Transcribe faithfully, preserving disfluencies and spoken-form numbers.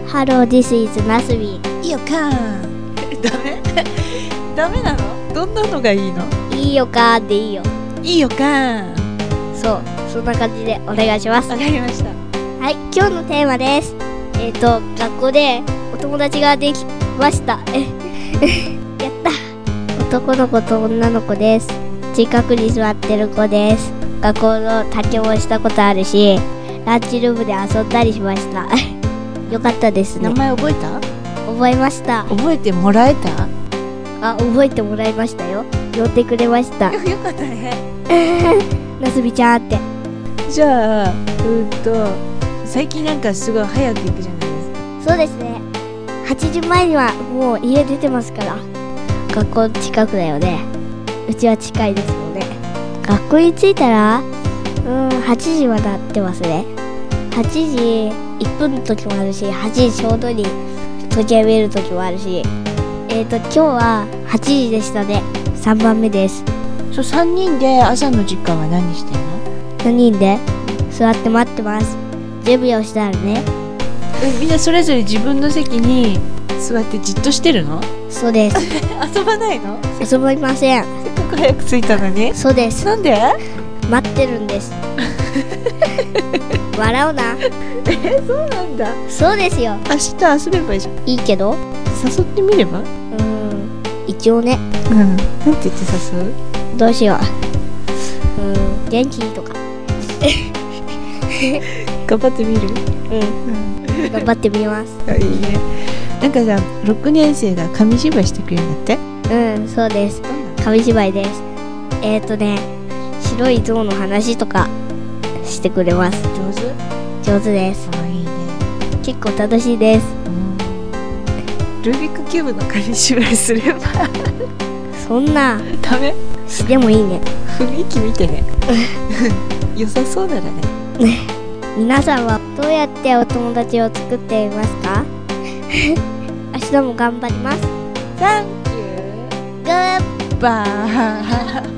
Hello, this is なすび。 いいよかダメダメなの？どんなのがいいの？ いいよかでいいよ。 いいよか。 そう、そんな感じでお願いします。 わかりました。 はい、今日のテーマです。えっ、ー、と、学校でお友達ができました。やった。男の子と女の子です。近くに座ってる子です。学校の竹もしたことあるし、ランチルームで遊んだりしました。よかったですね。 名前覚えた？ 覚えました。 覚えてもらえた？ あ、覚えてもらいましたよ。呼んでくれました。 よかったね。 なすびちゃんって。 じゃあ、うんと最近なんかすごい早く行くじゃないですか。 そうですね。はちじまえにはもう家出てますから。学校近くだよね。うちは近いですので。学校に着いたら、うーん、はちじはなってますね。はちじいっぷんの時もあるし、はちじちょうどに時計見る時もあるし。えーと、今日ははちじでしたね。さんばんめです。 そう、さんにんで朝の時間は何してんの？ さんにんで座って待ってます。準備をしたらね。 え、みんなそれぞれ自分の席に座ってじっとしてるの？ そうです。 遊ばないの？ 遊びません。 せっかく早く着いたのに？ そうです。 なんで？ 待ってるんです。笑うな。 え、そうなんだ。 そうですよ。 明日遊べばいいじゃん。 いいけど誘ってみれば？ うーん、一応ね。 うん。なんて言って誘う？ どうしよう。うーん、元気とか。 頑張ってみる？ うん。頑張ってみます。 あ、いいね。なんかさ、ろくねん生が紙芝居してくれるんだって？ うん、そうです。紙芝居です。えっ、ー、とね、白い象の話とかしてくれます。 上手？ 上手です。 あ、いいね。 結構楽しいです。 ルービックキューブの紙芝居すればそんなダメ？ してもいいね。 雰囲気見てね。良さそうだね。 皆さんはどうやってお友達を作っていますか？明日も頑張ります。 サンキュー。 グッバイ。